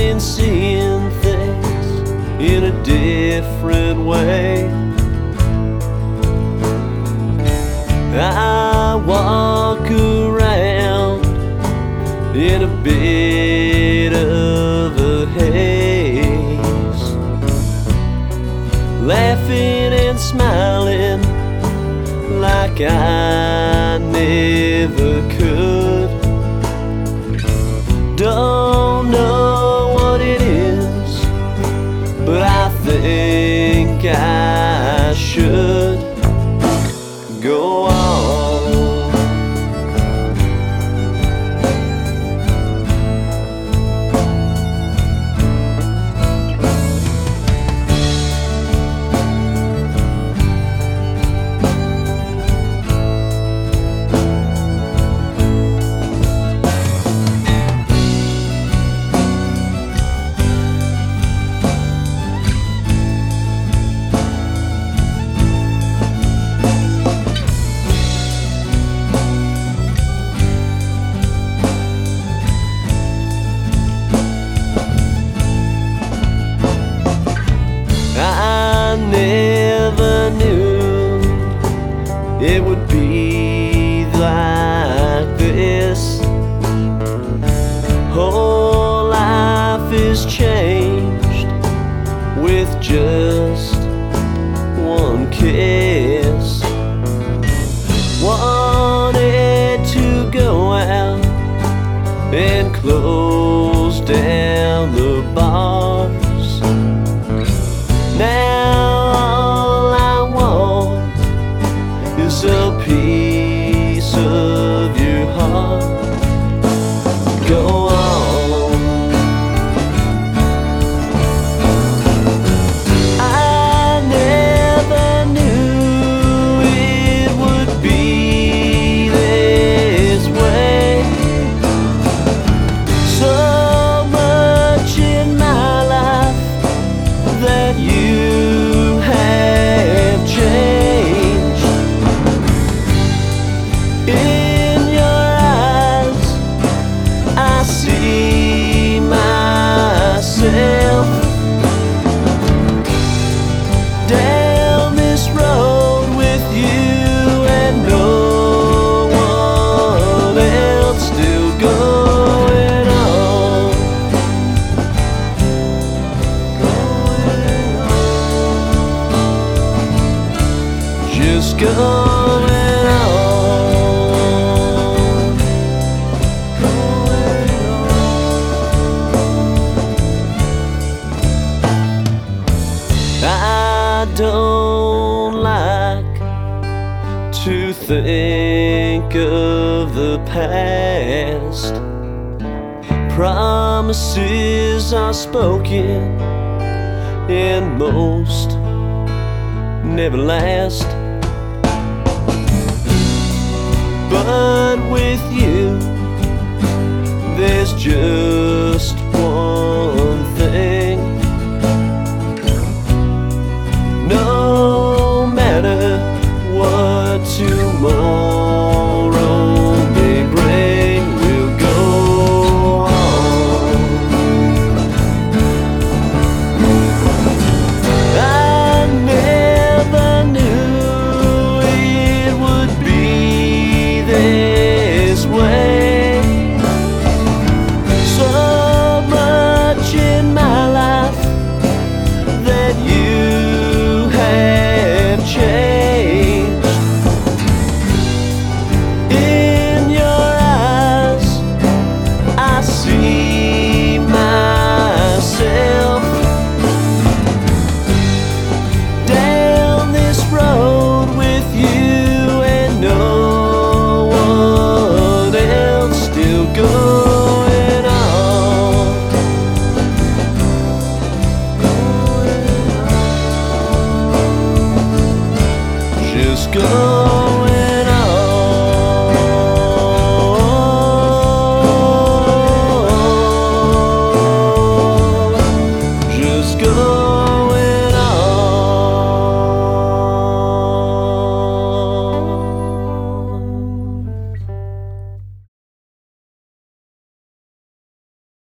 been seeing things in a different way. I walk around in a bit of a haze, laughing and smiling like I never could. Don't know what it is, but I think I should go on. I never knew it would be like this. Whole life is changed with just one kiss. Wanted to go out and close down the bars. Now all I want is a piece of your heart. Go on. I never knew it would be this way. So much in my life that you have changed. In your eyes I see myself. Down this road with you and no one else, still going on. Just going on. I don't like to think of the past. Promises are spoken and most never last. But with you, there's just one thing. No matter what tomorrow may bring, we'll go on. I never knew it would be this way. So much in my life that you have changed. In your eyes I see myself. Down this road with you and no one else, still going on. Just going